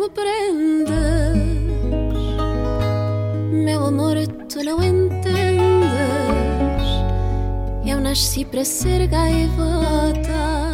me prendes. Meu amor, tu não entendes. Eu nasci para ser gaivota.